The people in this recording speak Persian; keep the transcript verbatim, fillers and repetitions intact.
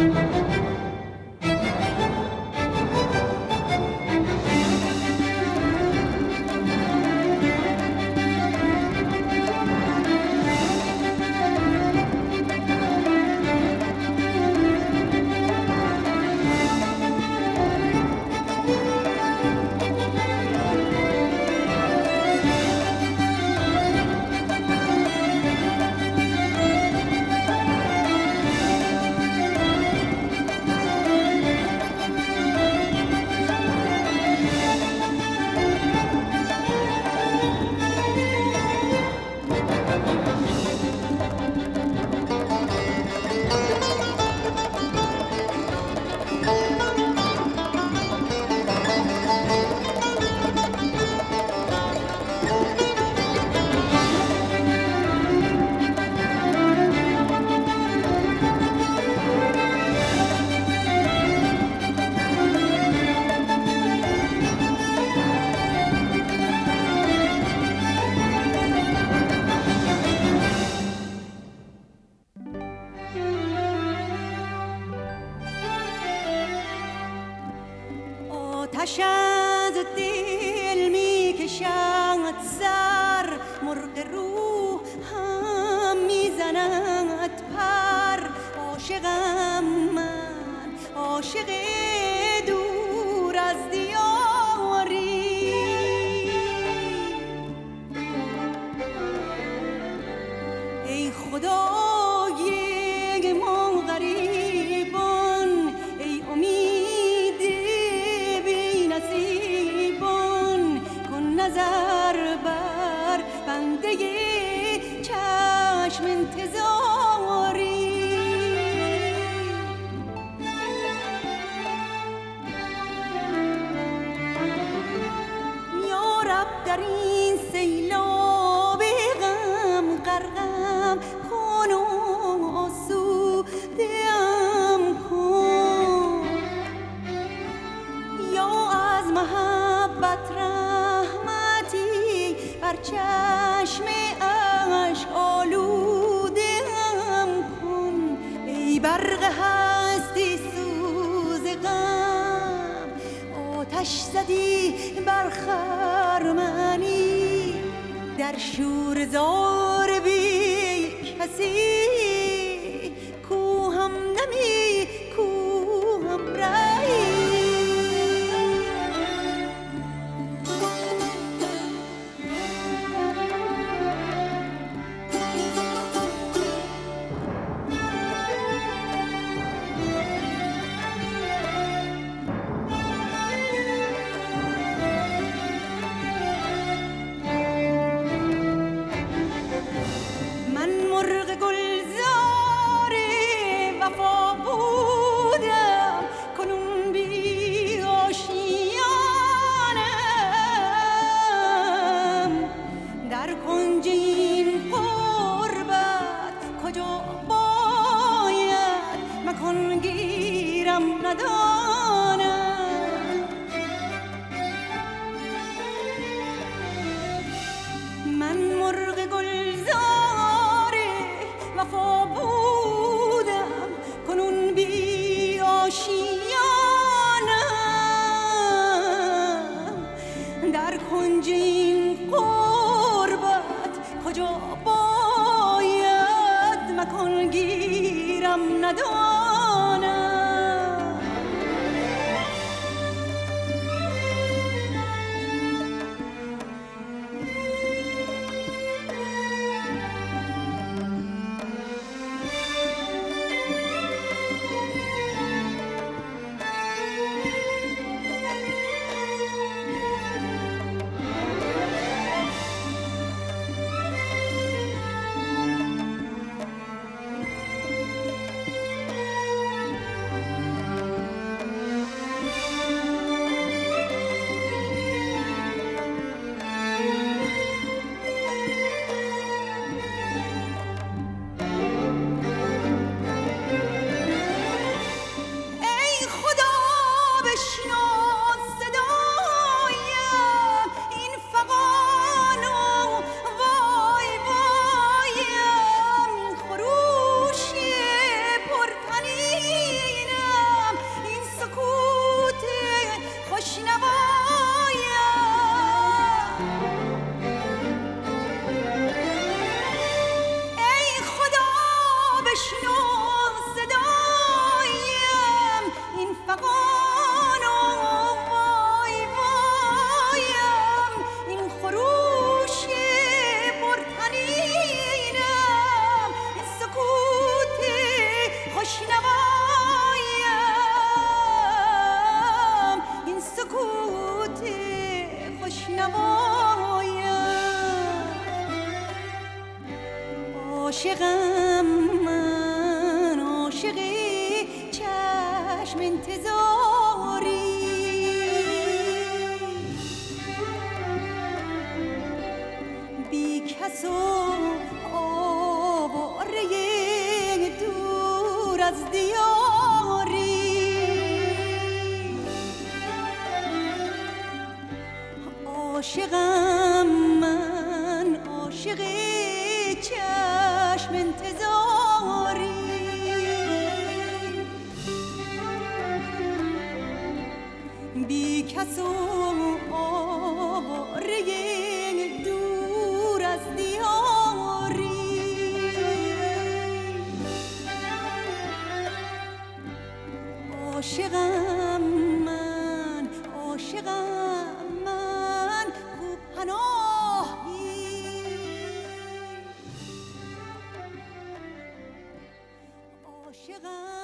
آتش از دل می کشد سر، مرغ روح هم می زند پر. عاشقم من، عاشق دور از دیاری، ای خدای ما غریبان، ای امید بی نصیبان، کن نظر بر بنده چشم انتظاری. یا رب در این سیلاب غم غرقم کن و آسوده‌ام کن، یا از محبت رحمتی بر چشم اشک آلوده‌ام کن. ای برق هستی سوز غم، آتش زدی بر خرمنی، در شورزار بی کسی کو هم نمی کو هم رایی. من مرغ گلزار عاشقم من عاشق چشم انتظاری بی کس و آواره دور از دیاری عاشقم من عاشق چشم انتظاری بی کس و آواره دور از دیاری عاشقم من عاشقم من کو پناهی عاشقم